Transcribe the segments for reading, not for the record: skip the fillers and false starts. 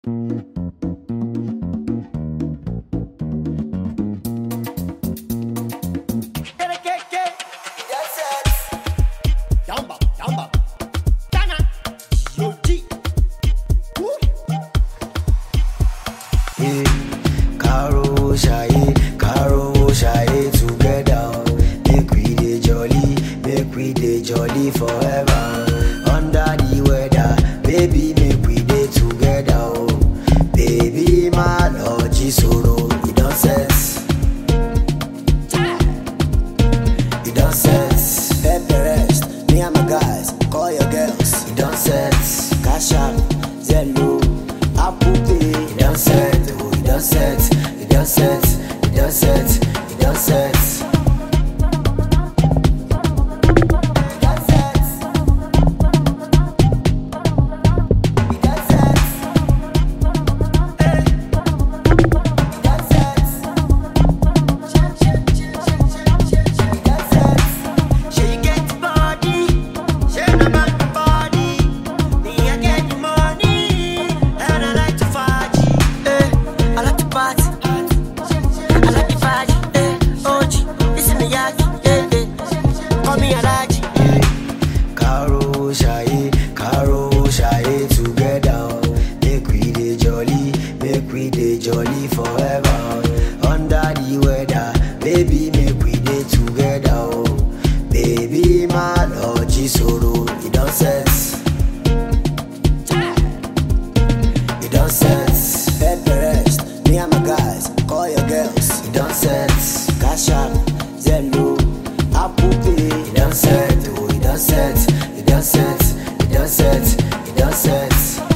Jolly forever under the weather, baby. Make we day together, oh. Baby, my lord, Jisoro, you don't set, you don't set. Pepper rest, me and my guys, call your girls, you don't set. Cash out, Zello, Apple Pay, you don't set, oh, you don't set, you don't set, you don't set, you don't set. Jolly forever under the weather, baby. Make we day together, oh. Baby, my lord, Jisoro, you don't set, you don't set. Pepper rest, me and my guys, call your girls, you don't set. Cash out, Zello, Apple Pay, you don't set, oh, you don't set, you don't set, you don't set, you don't set.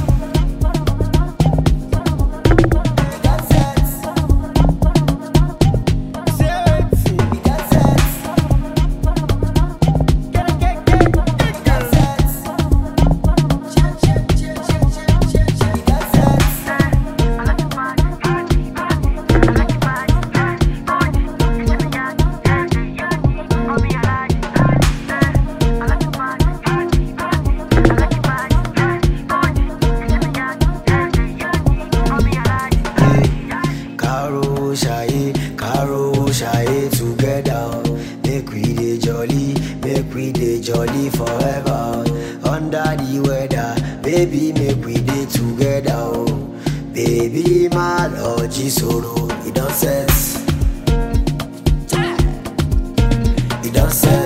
Shy together, make we dey jolly forever under the weather, baby. Make we dey together, oh. Baby, my lord, Jisoro, you don't set, you don't set.